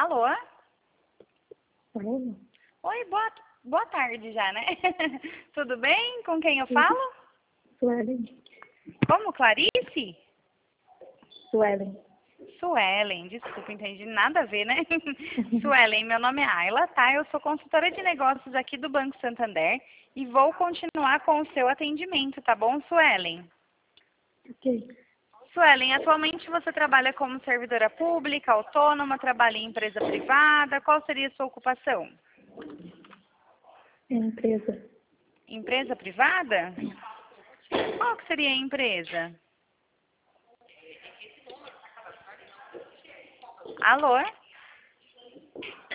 Alô? Alô? Oi, boa tarde já, né? Tudo bem? Com quem eu falo? Suelen. Como, Clarice? Suelen. Suelen, desculpa, entendi nada a ver, né? Suelen, meu nome é Ayla, tá? Eu sou consultora de negócios aqui do Banco Santander e vou continuar com o seu atendimento, tá bom, Suelen? Ok. Suelen, atualmente você trabalha como servidora pública, autônoma, trabalha em empresa privada, qual seria a sua ocupação? É empresa. Empresa privada? Qual que seria a empresa? Alô?